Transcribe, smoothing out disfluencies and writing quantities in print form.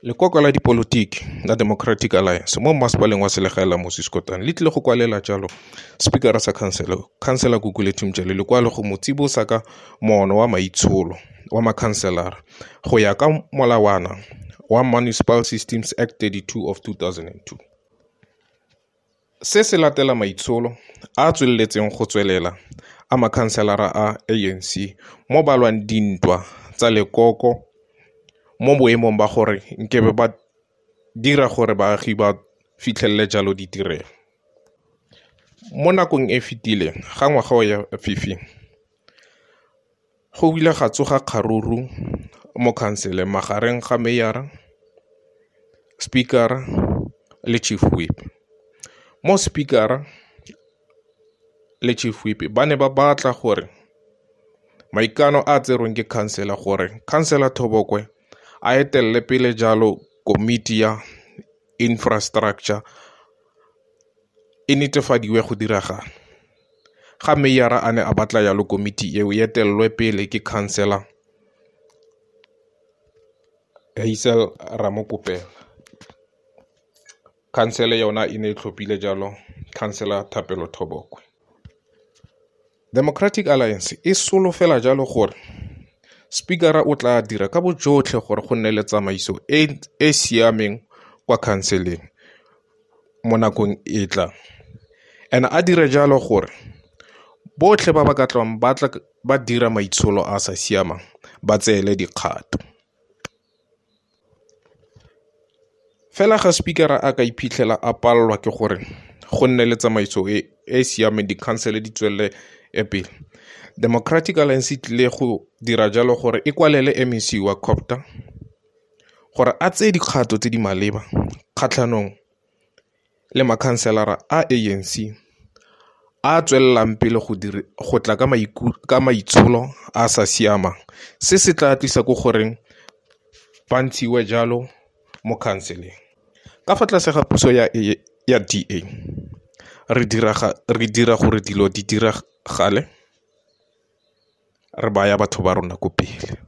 Lekoko la dipolotiki la Democratic Alliance mo masepaleng wa selegae la Moses Kotane le tlile go kwalela jalo Speakera sa Khansela Gugulethu Mjeli lekwalo go mo tsibosa ka moono wa maitsholo wa makhanselara go ya ka molawana wa Municipal Systems Act 32 of 2002. Se se latela maitsholo a tsweletseng go tswelela a makhanselara a ANC mo balwang dintwa tsa lekoko mo boemong ba gore nkebe ba dira gore baagi ba fitlhelele jalo ditirelo. Mo nakong e fetile ga ngwaga ya fifi go ile ga tsoga kgaruru mo khansele magareng ga meyara, speaker le chief whip. Mo speaker le chief whip ba ne ba batla gore maikano a tserweng ke khansela gore khansela Thobokwe a etelle pele jalo komiti ya infrastructure e netefadiwe go diragala. Ga meyara a ne a batla yalo komiti eo etellwe pele ke khansela Hazel Ramokopela. Khansele yona e ne tlhophile jalo khansela Thapelo Thobokwe. Democratic Alliance e solofela jalo gore speakera o tla dira ka bojotlhe gore go nne le tsamaiso e siameng kwa khanseleng mo nakong e tla, and a dire jalo gore botlhe ba ba ka tlwang ba dira maitsholo a sa siamang ba tseele dikgato. Fela ga speakera a ka iphitlhela a palelwa ke gore go nne le tsamaiso e siameng dikhansele di tswelle pele, Democratic Alliance tlile go dira jalo gore e kwalele MEC wa COPTA gore a tseye dikgato tse di maleba kgatlhanong le makhanselara a ANC a tswelelang pele go tla ka maitsholo a sa siamang se se tla tlisa go goreng ba ntshiwe jalo mo khanseleng. Ka fa tlase ga puso ya DA re dira gore dilo di diragale, re baya batho ba rona ko pele.